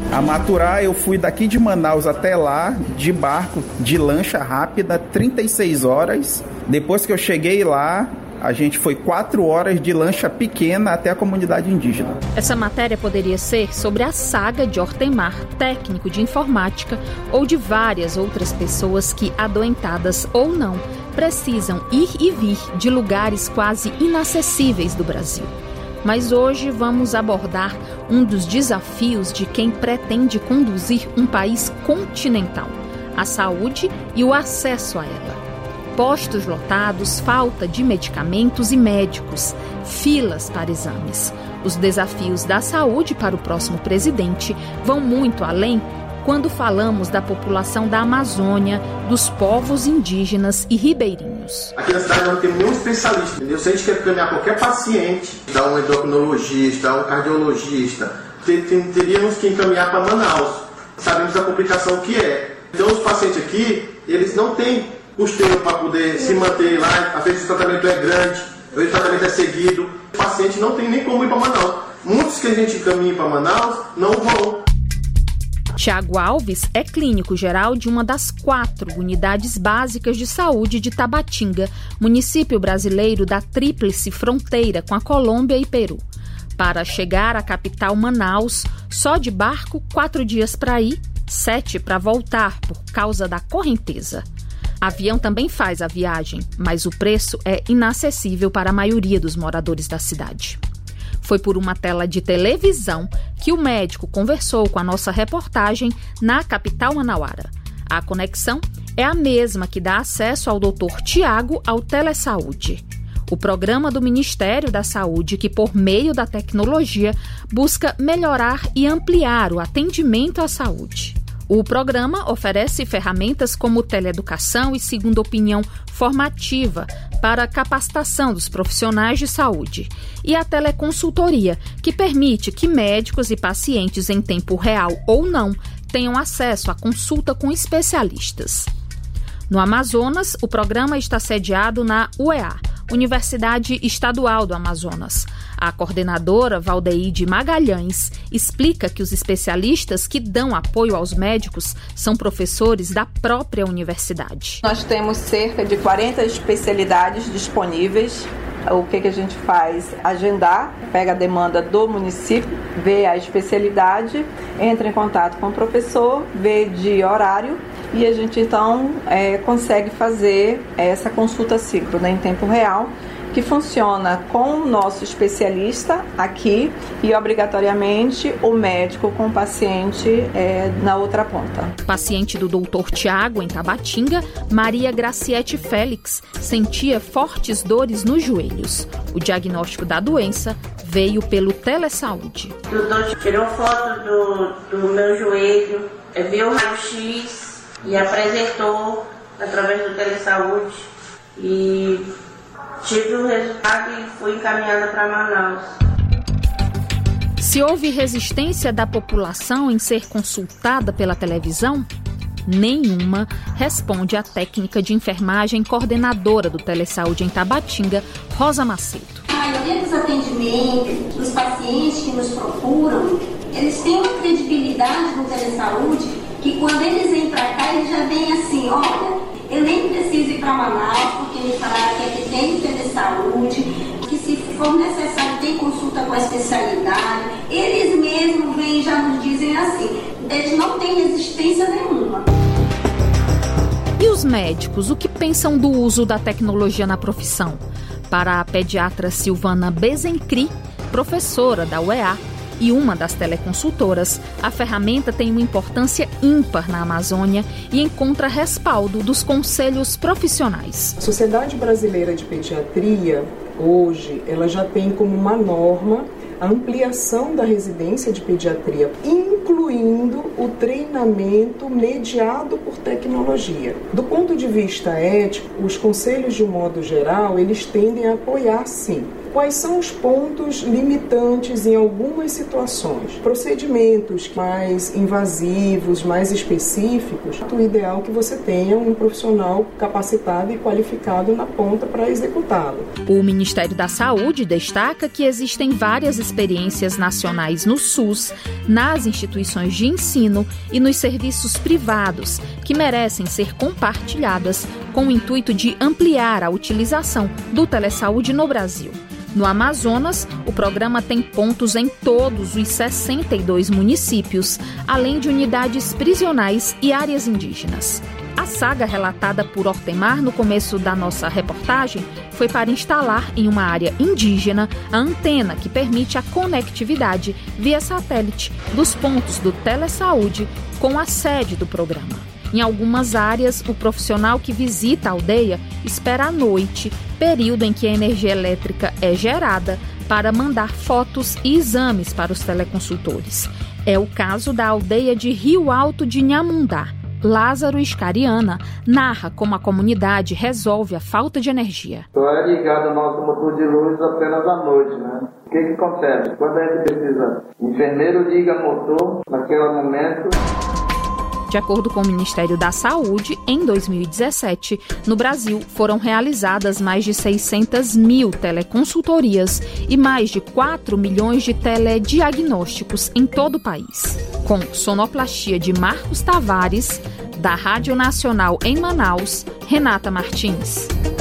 A Maturá, eu fui daqui de Manaus até lá, de barco, de lancha rápida, 36 horas. Depois que eu cheguei lá, a gente foi 4 horas de lancha pequena até a comunidade indígena. Essa matéria poderia ser sobre a saga de Ortemar, técnico de informática, ou de várias outras pessoas que, adoentadas ou não, precisam ir e vir de lugares quase inacessíveis do Brasil. Mas hoje vamos abordar um dos desafios de quem pretende conduzir um país continental: a saúde e o acesso a ela. Postos lotados, falta de medicamentos e médicos, filas para exames. Os desafios da saúde para o próximo presidente vão muito além quando falamos da população da Amazônia, dos povos indígenas e ribeirinhos. Aqui na cidade não tem nenhum especialista, entendeu? Se a gente quer caminhar qualquer paciente, dar um endocrinologista, um cardiologista, teríamos que encaminhar para Manaus. Sabemos a complicação que é. Então os pacientes aqui, eles não têm custeio para poder se manter lá, às vezes o tratamento é grande, às vezes o tratamento é seguido. O paciente não tem nem como ir para Manaus. Muitos que a gente encaminha para Manaus não vão. Tiago Alves é clínico geral de uma das 4 unidades básicas de saúde de Tabatinga, município brasileiro da tríplice fronteira com a Colômbia e Peru. Para chegar à capital Manaus, só de barco 4 dias para ir, 7 para voltar por causa da correnteza. Avião também faz a viagem, mas o preço é inacessível para a maioria dos moradores da cidade. Foi por uma tela de televisão que o médico conversou com a nossa reportagem na capital manauara. A conexão é a mesma que dá acesso ao Dr. Tiago ao Telesaúde, o programa do Ministério da Saúde que, por meio da tecnologia, busca melhorar e ampliar o atendimento à saúde. O programa oferece ferramentas como teleeducação e segunda opinião formativa para a capacitação dos profissionais de saúde e a teleconsultoria, que permite que médicos e pacientes em tempo real ou não tenham acesso à consulta com especialistas. No Amazonas, o programa está sediado na UEA, Universidade Estadual do Amazonas. A coordenadora Valdeide Magalhães explica que os especialistas que dão apoio aos médicos são professores da própria universidade. Nós temos cerca de 40 especialidades disponíveis. O que a gente faz? Agendar, pega a demanda do município, vê a especialidade, entra em contato com o professor, vê de horário e a gente então consegue fazer essa consulta síncrona em tempo real, que funciona com o nosso especialista aqui e obrigatoriamente o médico com o paciente na outra ponta. Paciente do Dr. Tiago em Tabatinga, Maria Graciete Félix sentia fortes dores nos joelhos. O diagnóstico da doença veio pelo Telesaúde. O doutor tirou foto do meu joelho, viu o raio-x e apresentou através do Telesaúde e tive o resultado e fui encaminhada para Manaus. Se houve resistência da população em ser consultada pela televisão, nenhuma, responde a técnica de enfermagem coordenadora do Telesaúde em Tabatinga, Rosa Macedo. A maioria dos atendimentos, dos pacientes que nos procuram, eles têm uma credibilidade no Telesaúde que quando eles vêm para cá, eles já vêm assim, olha, eu nem preciso ir para Manaus, porque me falaram que aqui tem Telesaúde, que se for necessário tem consulta com a especialidade. Eles mesmos vêm e já nos dizem assim, eles não têm resistência nenhuma. E os médicos, o que pensam do uso da tecnologia na profissão? Para a pediatra Silvana Bezencri, professora da UEA, e uma das teleconsultoras, a ferramenta tem uma importância ímpar na Amazônia e encontra respaldo dos conselhos profissionais. A Sociedade Brasileira de Pediatria, hoje, ela já tem como uma norma a ampliação da residência de pediatria, incluindo o treinamento mediado por tecnologia. Do ponto de vista ético, os conselhos, de um modo geral, eles tendem a apoiar, sim, Quais são os pontos limitantes em algumas situações? Procedimentos mais invasivos, mais específicos, o ideal é que você tenha um profissional capacitado e qualificado na ponta para executá-lo. O Ministério da Saúde destaca que existem várias experiências nacionais no SUS, nas instituições de ensino e nos serviços privados, que merecem ser compartilhadas com o intuito de ampliar a utilização do telesaúde no Brasil. No Amazonas, o programa tem pontos em todos os 62 municípios, além de unidades prisionais e áreas indígenas. A saga relatada por Ortemar no começo da nossa reportagem foi para instalar em uma área indígena a antena que permite a conectividade via satélite dos pontos do telesaúde com a sede do programa. Em algumas áreas, o profissional que visita a aldeia espera à noite, período em que a energia elétrica é gerada, para mandar fotos e exames para os teleconsultores. É o caso da aldeia de Rio Alto de Nhamundá. Lázaro Iscariana narra como a comunidade resolve a falta de energia. Só é ligado o nosso motor de luz apenas à noite, né? O que acontece? Quando a gente precisa, o enfermeiro liga o motor, naquele momento... De acordo com o Ministério da Saúde, em 2017, no Brasil foram realizadas mais de 600 mil teleconsultorias e mais de 4 milhões de telediagnósticos em todo o país. Com sonoplastia de Marcos Tavares, da Rádio Nacional em Manaus, Renata Martins.